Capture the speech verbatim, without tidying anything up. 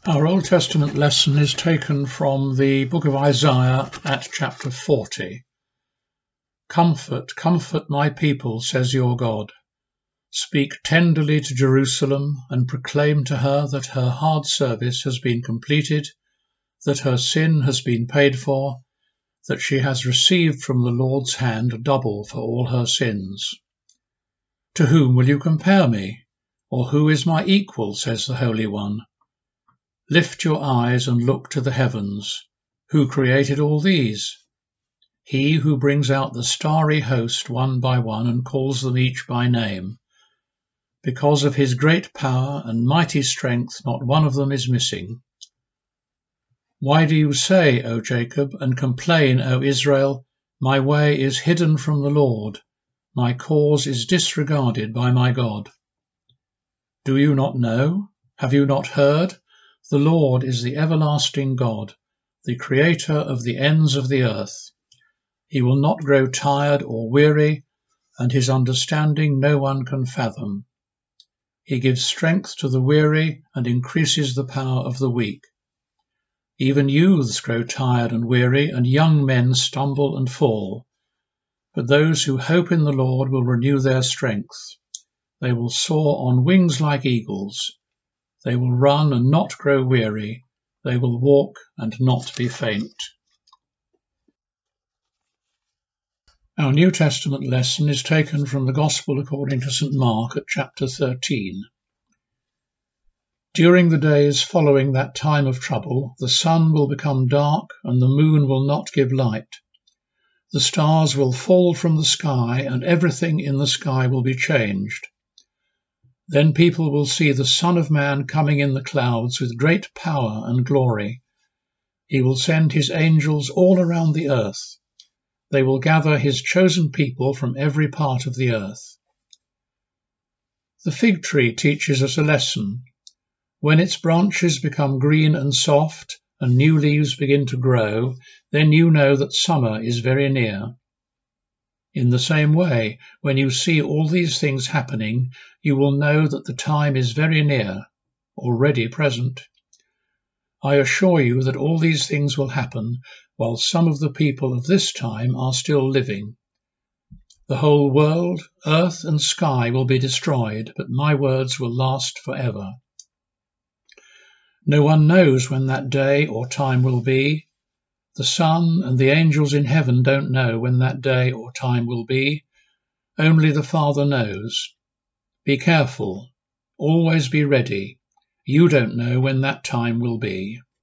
Our Old Testament lesson is taken from the book of Isaiah at chapter forty. Comfort, comfort my people, says your God. Speak tenderly to Jerusalem and proclaim to her that her hard service has been completed, that her sin has been paid for, that she has received from the Lord's hand double for all her sins. To whom will you compare me? Or who is my equal, says the Holy One? Lift your eyes and look to the heavens. Who created all these? He who brings out the starry host one by one and calls them each by name. Because of his great power and mighty strength, not one of them is missing. Why do you say, O Jacob, and complain, O Israel, my way is hidden from the Lord, my cause is disregarded by my God? Do you not know? Have you not heard? The Lord is the everlasting God, the creator of the ends of the earth. He will not grow tired or weary, and his understanding no one can fathom. He gives strength to the weary and increases the power of the weak. Even youths grow tired and weary, and young men stumble and fall. But those who hope in the Lord will renew their strength. They will soar on wings like eagles. They will run and not grow weary. They will walk and not be faint. Our New Testament lesson is taken from the Gospel according to Saint Mark at chapter thirteen. During the days following that time of trouble, the sun will become dark and the moon will not give light. The stars will fall from the sky and everything in the sky will be changed. Then people will see the Son of Man coming in the clouds with great power and glory. He will send his angels all around the earth. They will gather his chosen people from every part of the earth. The fig tree teaches us a lesson. When its branches become green and soft and new leaves begin to grow, then you know that summer is very near. In the same way, when you see all these things happening, you will know that the time is very near, already present. I assure you that all these things will happen while some of the people of this time are still living. The whole world, earth and sky will be destroyed, but my words will last forever. No one knows when that day or time will be. The Son and the angels in heaven don't know when that day or time will be. Only the Father knows. Be careful. Always be ready. You don't know when that time will be.